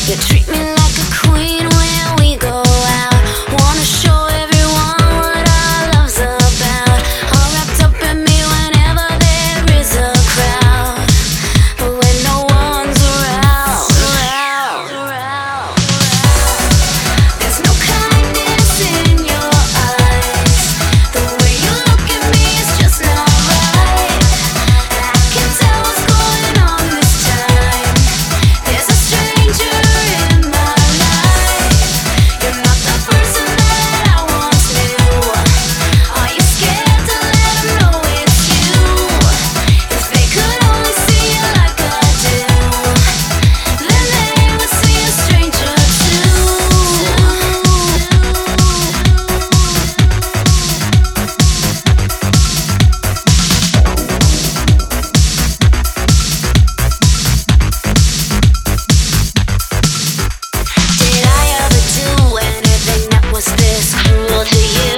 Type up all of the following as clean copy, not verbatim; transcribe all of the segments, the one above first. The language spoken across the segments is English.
You treat me like a queen when we go out. Wanna show everyone what our love's about. All wrapped up in me whenever there is a crowd, but when no one's around, there's no kindness in your eyes. The way you look at me is just not right. I can tell what's going on this time. There's a stranger in my life. You're not the person that I once knew. Are you scared to let them know it's you? If they could only see you like I do, then they would see a stranger too. Did I ever do anything that was this cruel to you?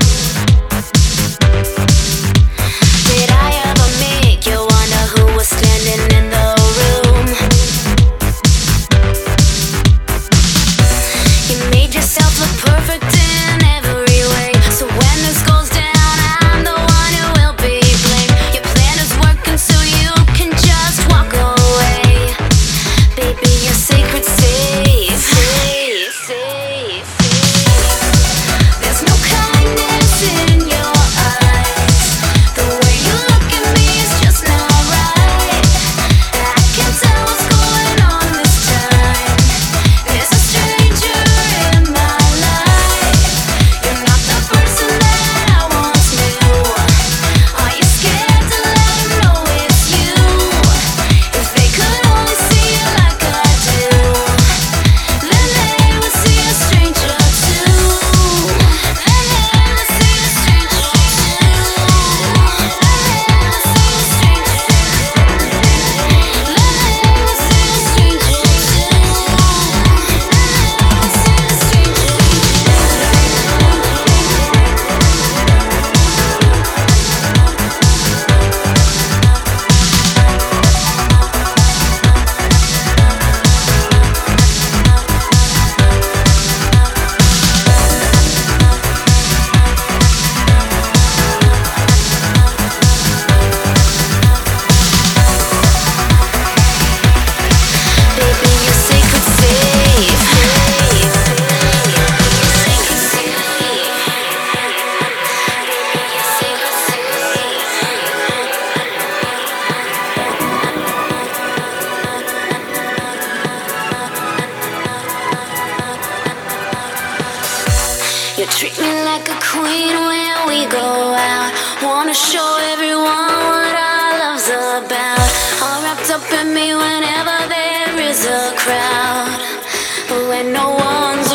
Did I ever make you wonder who was standing in the room? You made yourself look perfect in every way, so when this goes down, I'm the one who will be blamed. Your plan is working, so you can just walk away. Baby, your secret's safe. There's no kindness in your eyes. The way you look at me is just not right. I can tell what's going on this time. There's a stranger in my life. You're not the person that I once knew. Are you scared to let them know it's you? If they could only see you like I do, then they would see a stranger too. Then they would see a stranger too. Baby, your secret's safe. You treat me like a queen when we go out. Wanna show everyone what our love's about. All wrapped up in me whenever there is a crowd, but when no one's